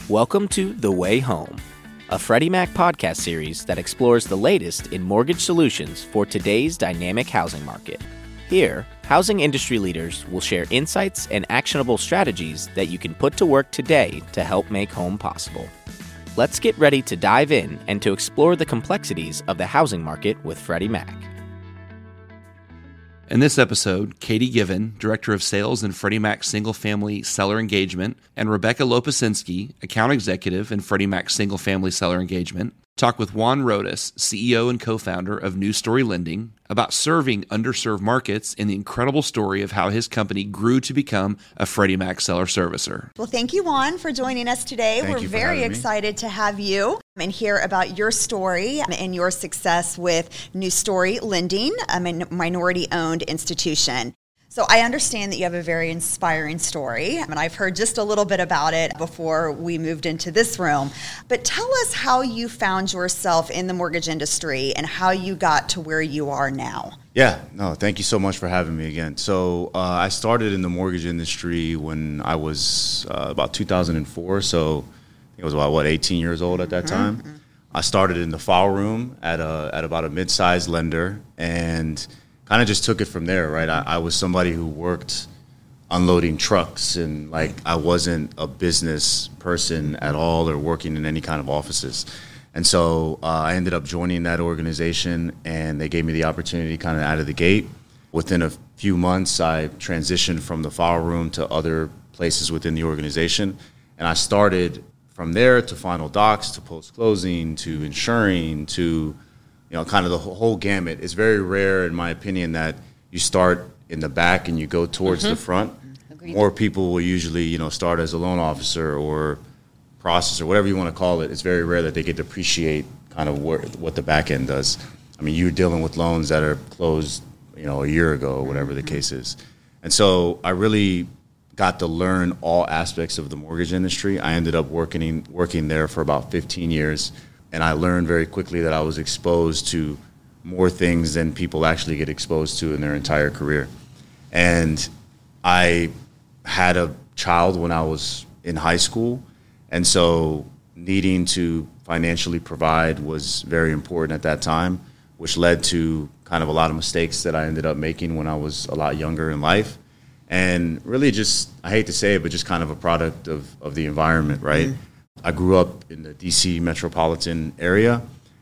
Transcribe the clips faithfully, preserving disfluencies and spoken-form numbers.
Welcome to The Way Home, a Freddie Mac podcast series that explores the latest in mortgage solutions for today's dynamic housing market. Here, housing industry leaders will share insights and actionable strategies that you can put to work today to help make home possible. Let's get ready to dive in and to explore the complexities of the housing market with Freddie Mac. In this episode, Katie Given, Director of Sales in Freddie Mac Single Family Seller Engagement, and Rebecca Lopasinski, Account Executive in Freddie Mac Single Family Seller Engagement, talk with Juan Rodas, C E O and co-founder of New Story Lending, about serving underserved markets and the incredible story of how his company grew to become a Freddie Mac seller servicer. Well, thank you, Juan, for joining us today. Thank We're you for very having me. excited to have you and hear about your story and your success with New Story Lending, a min- minority-owned institution. So I understand that you have a very inspiring story, and I've heard just a little bit about it before we moved into this room. But tell us how you found yourself in the mortgage industry and how you got to where you are now. Yeah, no, thank you so much for having me again. So uh, I started in the mortgage industry when I was uh, about two thousand four, so I think I was about, what, eighteen years old at that Mm-hmm. time. I started in the file room at a, at about a mid-sized lender, and kind of just took it from there, right? I, I was somebody who worked unloading trucks, and like I wasn't a business person at all or working in any kind of offices. And so uh, I ended up joining that organization, and they gave me the opportunity kind of out of the gate. Within a few months, I transitioned from the file room to other places within the organization, and I started from there to final docs, to post-closing, to insuring, to you know, kind of the whole gamut. It's very rare, in my opinion, that you start in the back and you go towards mm-hmm. the front. Agreed. More people will usually, you know, start as a loan officer or processor, whatever you want to call it. It's very rare that they get to appreciate kind of where, what the back end does. I mean, you're dealing with loans that are closed, you know, a year ago or whatever the case is. And so I really got to learn all aspects of the mortgage industry. I ended up working working there for about fifteen years. And I learned very quickly that I was exposed to more things than people actually get exposed to in their entire career. And I had a child when I was in high school, and so needing to financially provide was very important at that time, which led to kind of a lot of mistakes that I ended up making when I was a lot younger in life. And really just, I hate to say it, but just kind of a product of, of the environment, right? Mm-hmm. I grew up in the D C metropolitan area,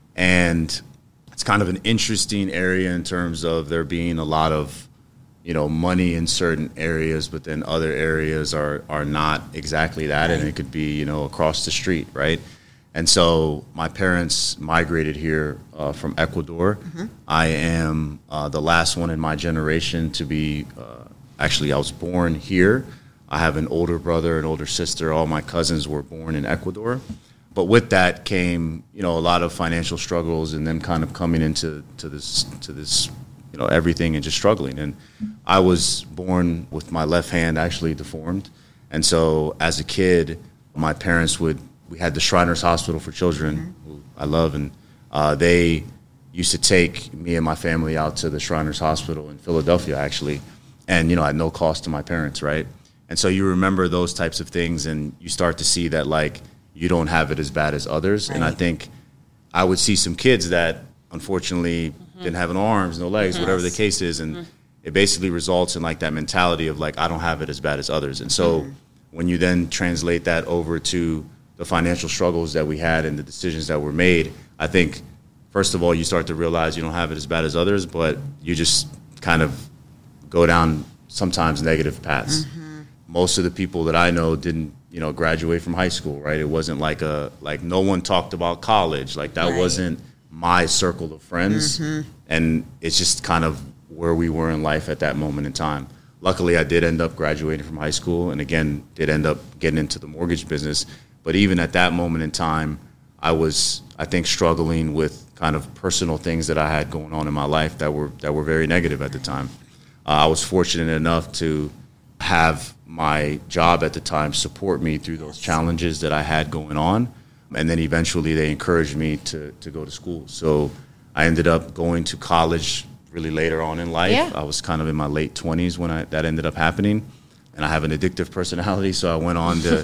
and it's kind of an interesting area in terms of there being a lot of, you know, money in certain areas, but then other areas are, are not exactly that, right. And it could be, you know, across the street, right? And so my parents migrated here uh, from Ecuador. Mm-hmm. I am uh, the last one in my generation to be, uh, actually I was born here. I have an older brother, an older sister. All my cousins were born in Ecuador. But with that came, you know, a lot of financial struggles and them kind of coming into to this, to this, you know, everything and just struggling. And I was born with my left hand actually deformed. And so as a kid, my parents would, we had the Shriners Hospital for Children, mm-hmm. who I love, and uh, they used to take me and my family out to the Shriners Hospital in Philadelphia, actually, and, you know, at no cost to my parents, right? And so you remember those types of things, and you start to see that, like, you don't have it as bad as others. Right. And I think I would see some kids that, unfortunately, mm-hmm. didn't have no arms, no legs, yes. whatever the case is, and mm-hmm. it basically results in, like, that mentality of, like, I don't have it as bad as others. And so mm-hmm. when you then translate that over to the financial struggles that we had and the decisions that were made, I think, first of all, you start to realize you don't have it as bad as others, but you just kind of go down sometimes negative paths. Mm-hmm. Most of the people that I know didn't, you know, graduate from high school, right? It wasn't like a, like no one talked about college. Like that right. wasn't my circle of friends. Mm-hmm. And it's just kind of where we were in life at that moment in time. Luckily, I did end up graduating from high school, and again, did end up getting into the mortgage business. But even at that moment in time, I was, I think, struggling with kind of personal things that I had going on in my life that were that were very negative at the time. Uh, I was fortunate enough to have my job at the time support me through those challenges that I had going on. And then eventually they encouraged me to, to go to school. So I ended up going to college really later on in life. Yeah. I was kind of in my late twenties when I, that ended up happening. And I have an addictive personality, so I went on to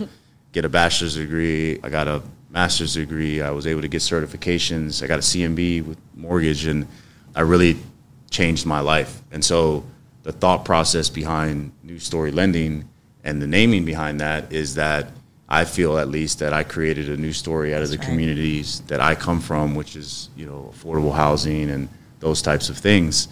get a bachelor's degree. I got a master's degree. I was able to get certifications. I got a C M B with mortgage, and I really changed my life. And so the thought process behind New Story Lending and the naming behind that is that I feel at least that I created a new story out of the right. communities that I come from, which is, you know, affordable housing and those types of things.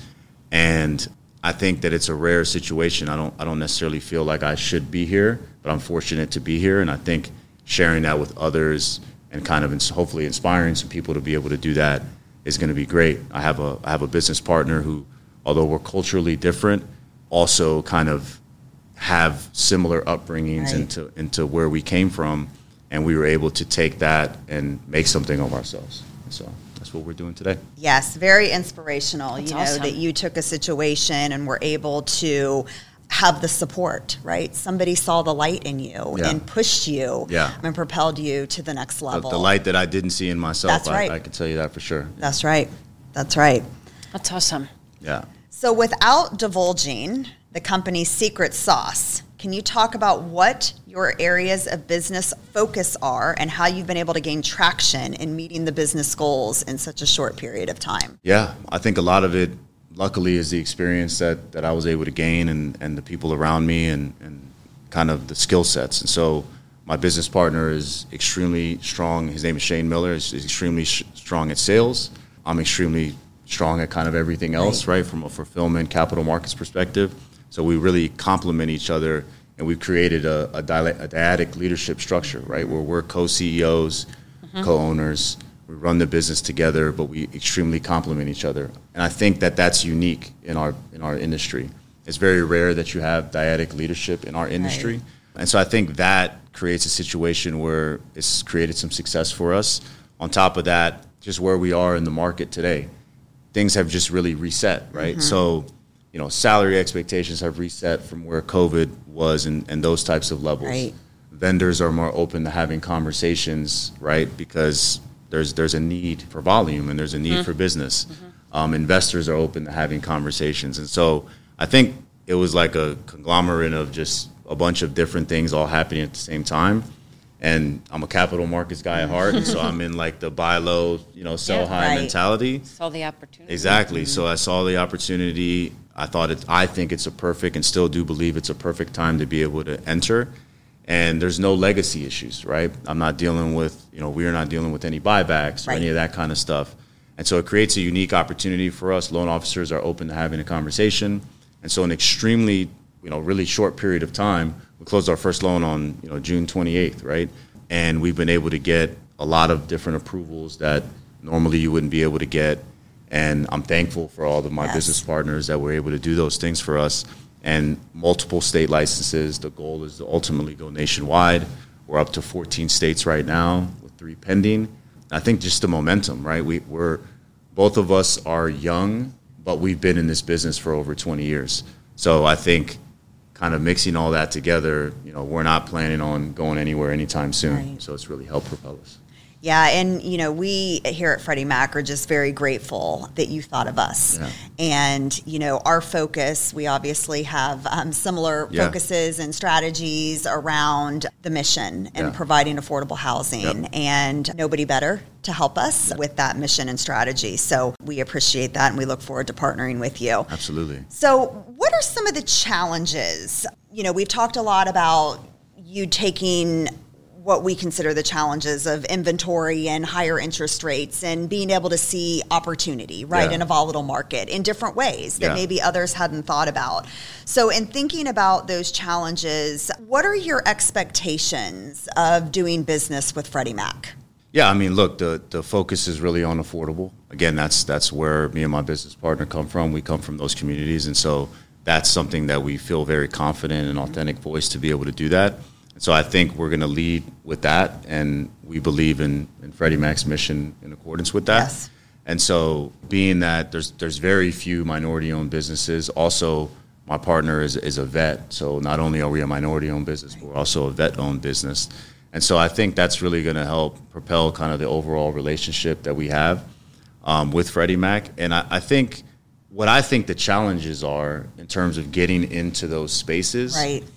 And I think that it's a rare situation. I don't I don't necessarily feel like I should be here, but I'm fortunate to be here. And I think sharing that with others and kind of ins- hopefully inspiring some people to be able to do that is going to be great. I have a I have a business partner who, although we're culturally different, also kind of have similar upbringings right. into into where we came from, and we were able to take that and make something of ourselves. So that's what we're doing today. Yes, very inspirational. That's you know, awesome. that you took a situation and were able to have the support, right? Somebody saw the light in you Yeah. and pushed you Yeah. and propelled you to the next The, level. the light that I didn't see in myself, That's right. I, I can tell you that for sure. That's right. That's right. That's awesome. Yeah. So without divulging the company's secret sauce, can you talk about what your areas of business focus are and how you've been able to gain traction in meeting the business goals in such a short period of time? Yeah, I think a lot of it, luckily, is the experience that, that I was able to gain and, and the people around me and, and kind of the skill sets. And so my business partner is extremely strong. His name is Shane Miller. He's extremely sh- strong at sales. I'm extremely strong at kind of everything else, right, right from a fulfillment, capital markets perspective. So we really complement each other, and we've created a, a, dyad- a dyadic leadership structure, right, where we're co-C E Os, mm-hmm. co-owners. We run the business together, but we extremely complement each other. And I think that that's unique in our in our industry. It's very rare that you have dyadic leadership in our industry. Right. And so I think that creates a situation where it's created some success for us. On top of that, just where we are in the market today, things have just really reset, right? Mm-hmm. So, you know, salary expectations have reset from where COVID was and, and those types of levels. Right. Vendors are more open to having conversations, right? Because there's there's a need for volume and there's a need mm-hmm. for business. Mm-hmm. Um, investors are open to having conversations. And so I think it was like a conglomerate of just a bunch of different things all happening at the same time. And I'm a capital markets guy at heart, and so I'm in like the buy low, you know, sell Yeah, high right. mentality. Saw the opportunity. Exactly. So I saw the opportunity. I thought it. I think it's a perfect, and still do believe it's a perfect time to be able to enter. And there's no legacy issues, right? I'm not dealing with, you know, we're not dealing with any buybacks or Right. any of that kind of stuff. And so it creates a unique opportunity for us. Loan officers are open to having a conversation. And so in an extremely, you know, really short period of time, we closed our first loan on, you know, June twenty-eighth, right? And we've been able to get a lot of different approvals that normally you wouldn't be able to get. And I'm thankful for all of my Yes. business partners that were able to do those things for us. And multiple state licenses. The goal is to ultimately go nationwide. We're up to fourteen states right now with three pending. I think just the momentum, right? We, we're both of us are young, but we've been in this business for over twenty years. So I think kind of mixing all that together, you know, we're not planning on going anywhere anytime soon. Right. So it's really helped propel us. Yeah, and you know, we here at Freddie Mac are just very grateful that you thought of us. Yeah. And you know, our focus, we obviously have um, similar Yeah. focuses and strategies around the mission and Yeah. providing affordable housing. Yep. And nobody better to help us with that mission and strategy. So we appreciate that, and we look forward to partnering with you. Absolutely. So what are some of the challenges? You know, we've talked a lot about you taking what we consider the challenges of inventory and higher interest rates and being able to see opportunity, right, Yeah. in a volatile market in different ways that Yeah. maybe others hadn't thought about. So in thinking about those challenges, what are your expectations of doing business with Freddie Mac? Yeah, I mean, look, the, the focus is really on affordable. Again, that's that's where me and my business partner come from. We come from those communities, and so that's something that we feel very confident and authentic voice to be able to do that. And so I think we're going to lead with that, and we believe in, in Freddie Mac's mission in accordance with that. Yes. And so being that there's there's very few minority-owned businesses, also my partner is, is a vet, so not only are we a minority-owned business, but we're also a vet-owned business. And so I think that's really going to help propel kind of the overall relationship that we have um, with Freddie Mac. And I, I think what I think the challenges are in terms of getting into those spaces Right.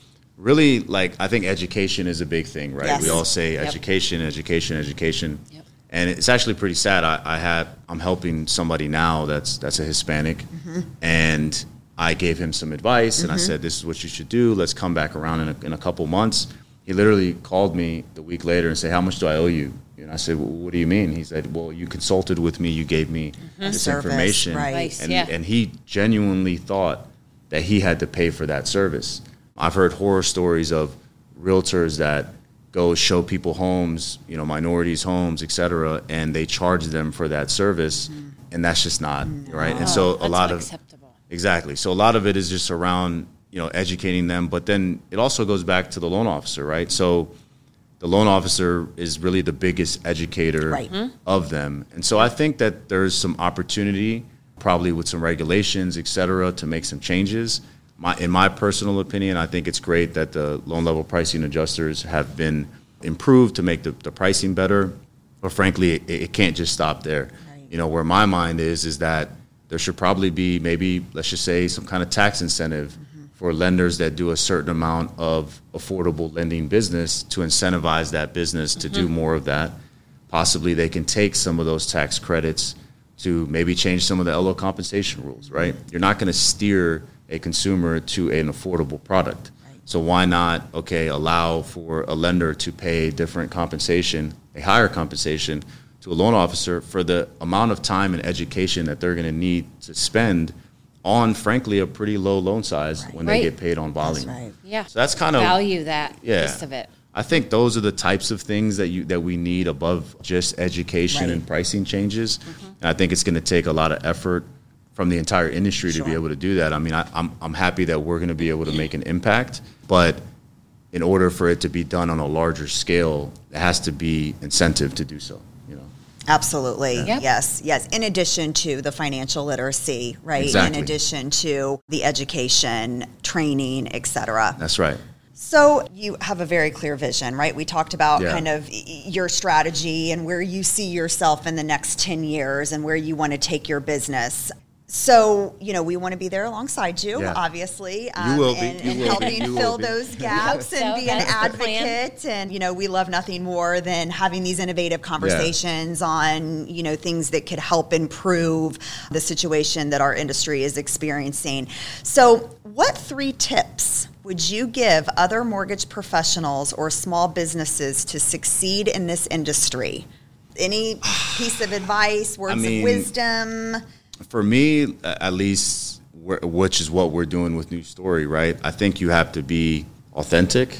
really, like, I think education is a big thing, right? Yes. We all say Yep. education, education, education. Yep. And it's actually pretty sad. I, I had, I'm helping somebody now that's that's a Hispanic, Mm-hmm. and I gave him some advice, and I said, this is what you should do. Let's come back around in a, in a couple months. He literally called me the week later and said, how much do I owe you? And I said, well, what do you mean? He said, well, you consulted with me. You gave me this Service, information. right. Nice, And, yeah. and he genuinely thought that he had to pay for that service. I've heard horror stories of realtors that go show people homes, you know, minorities' homes, et cetera, and they charge them for that service, and that's just not, right? And so a That's lot of, unacceptable. exactly. So a lot of it is just around, you know, educating them, but then it also goes back to the loan officer, right? So the loan officer is really the biggest educator Right. of them. And so I think that there's some opportunity, probably with some regulations, et cetera, to make some changes. My, in my personal opinion, I think it's great that the loan level pricing adjusters have been improved to make the, the pricing better. But frankly, it, it can't just stop there. Right. You know, where my mind is, is that there should probably be maybe, let's just say, some kind of tax incentive for lenders that do a certain amount of affordable lending business to incentivize that business to do more of that. Possibly they can take some of those tax credits to maybe change some of the L O compensation rules, right? You're not going to steer a consumer to an affordable product. So why not, okay, allow for a lender to pay different compensation, a higher compensation to a loan officer for the amount of time and education that they're going to need to spend on, frankly, a pretty low loan size when they Right. get paid on volume. That's right. Yeah. So that's kind of, value that yeah. piece of it. I think those are the types of things that you that we need above just education Right. and pricing changes. And I think it's going to take a lot of effort from the entire industry to be Sure. able to do that. I mean, I, I'm I'm happy that we're going to be able to make an impact, but in order for it to be done on a larger scale, it has to be incentive to do so. You know, Absolutely. Yep. Yes. Yes. In addition to the financial literacy, right? Exactly. In addition to the education, training, et cetera. that's right. So you have a very clear vision, right? We talked about Yeah. kind of y- your strategy and where you see yourself in the next ten years and where you want to take your business. So, you know, we want to be there alongside you, Yeah. obviously, You will be. and, You and will be. helping You will fill be. those gaps so. and be an That's the plan. advocate. And, you know, we love nothing more than having these innovative conversations on, you know, things that could help improve the situation that our industry is experiencing. So what three tips would you give other mortgage professionals or small businesses to succeed in this industry? Any piece of advice, words mean, of wisdom? For me, at least, we're- which is what we're doing with New Story, right? I think you have to be authentic.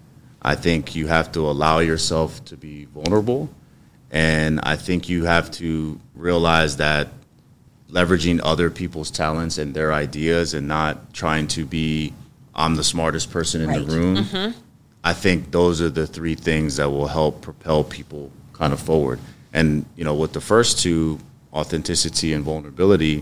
I think you have to allow yourself to be vulnerable. And I think you have to realize that leveraging other people's talents and their ideas and not trying to be, I'm the smartest person in Right. the room. I think those are the three things that will help propel people kind of forward. And, you know, with the first two, authenticity and vulnerability,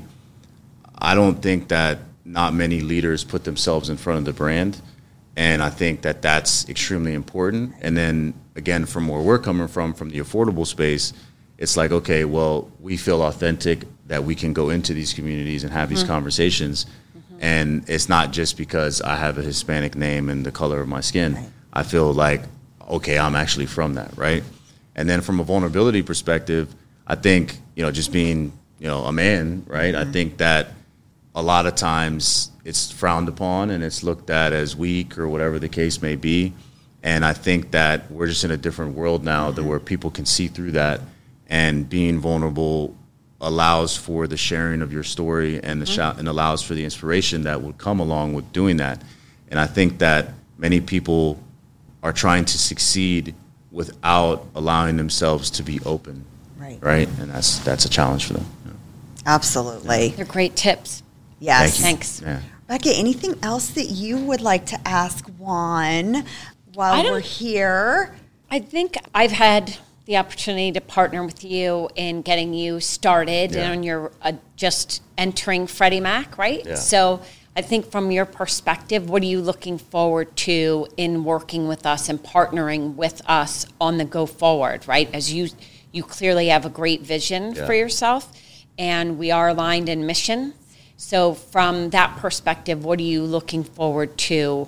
I don't think that not many leaders put themselves in front of the brand. And I think that that's extremely important. And then, again, from where we're coming from, from the affordable space, it's like, okay, well, we feel authentic that we can go into these communities and have these conversations. And it's not just because I have a Hispanic name and the color of my skin. Right. I feel like, okay, I'm actually from that, right? And then from a vulnerability perspective, I think, you know, just being, you know, a man, right? I think that a lot of times it's frowned upon and it's looked at as weak or whatever the case may be. And I think that we're just in a different world now that where people can see through that, and being vulnerable allows for the sharing of your story and the shout and allows for the inspiration that would come along with doing that. And I think that many people are trying to succeed without allowing themselves to be open, Right. right? And that's that's a challenge for them. Yeah. Absolutely. They're great tips. Yes. Thank you. Thanks. Yeah. Becca, anything else that you would like to ask Juan I while don't- we're here? I think I've had the opportunity to partner with you in getting you started Yeah. and you're uh, just entering Freddie Mac, right? Yeah. So I think from your perspective, what are you looking forward to in working with us and partnering with us on the go forward, right? As you you clearly have a great vision Yeah. for yourself, and we are aligned in mission. So from that perspective, what are you looking forward to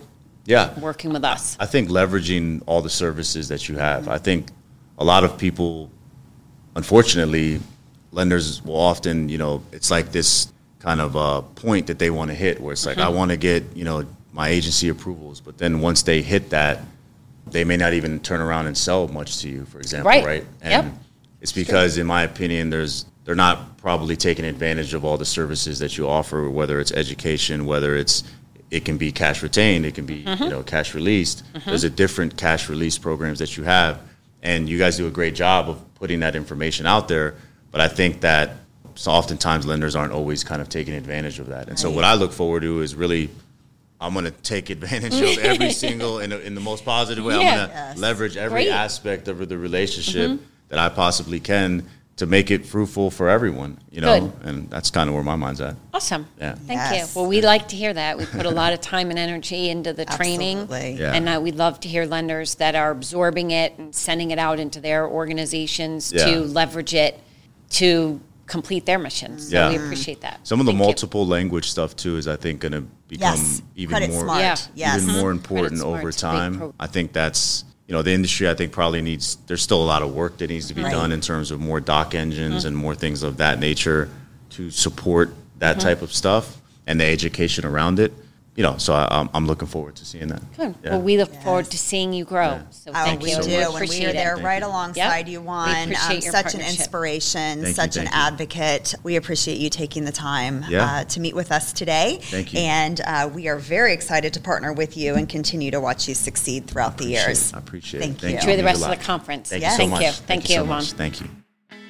Yeah. working with us? I think leveraging all the services that you have. I think a lot of people, unfortunately, lenders will often, you know, it's like this kind of uh, point that they want to hit where it's like, mm-hmm. I want to get, you know, my agency approvals. But then once they hit that, they may not even turn around and sell much to you, for example, right? right? And yep. it's because, in my opinion, there's they're not probably taking advantage of all the services that you offer, whether it's education, whether it's it can be cash retained, it can be mm-hmm. you know cash released. Mm-hmm. There's a different cash release programs that you have, and you guys do a great job of putting that information out there. But I think that so oftentimes lenders aren't always kind of taking advantage of that. And right. so what I look forward to is really, I'm going to take advantage of every single, in, a, in the most positive way, yeah. I'm going to yes. leverage every Great. aspect of the relationship mm-hmm. that I possibly can to make it fruitful for everyone, you know, Good. And that's kind of where my mind's at. Awesome. Yeah. Thank yes. you. Well, we like to hear that. We put a lot of time and energy into the training. Absolutely. Yeah. And uh, we'd love to hear lenders that are absorbing it and sending it out into their organizations yeah. to leverage it to complete their missions. So yeah. we appreciate that. Some of the Thank multiple you. language stuff too is I think going to become yes. even Credit more smart. Yeah. Yes. even more Mm-hmm. important Credit over smart's a big time. pro- I think that's, you know, the industry I think probably needs, there's still a lot of work that needs to be Right. done in terms of more doc engines Mm-hmm. and more things of that nature to support that Mm-hmm. type of stuff and the education around it. You know, so I, I'm, I'm looking forward to seeing that. Good. Yeah. Well, we look Yes. forward to seeing you grow. Yeah. So Oh, thank we you. do, We and we appreciate are it. there Thank right you. alongside Yep. you, We Juan. appreciate Um, your such an partnership. inspiration, Thank you, such an thank you. advocate. We appreciate you taking the time Yeah. uh, to meet with us today. Thank you. And uh, we are very excited to partner with you and continue to watch you succeed throughout the Appreciate years. it. I appreciate Thank it. Thank you. you. Enjoy the It rest means a of lot. the conference. Thank Yes. you so Thank much. you. Thank you, so Juan. much. Thank you.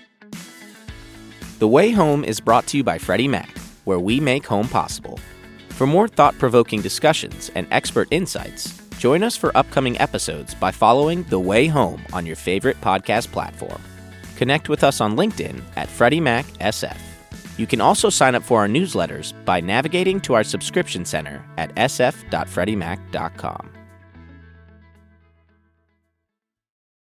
The Way Home is brought to you by Freddie Mac, where we make home possible. For more thought-provoking discussions and expert insights, join us for upcoming episodes by following The Way Home on your favorite podcast platform. Connect with us on LinkedIn at Freddie Mac S F. You can also sign up for our newsletters by navigating to our subscription center at s f dot freddie mac dot com.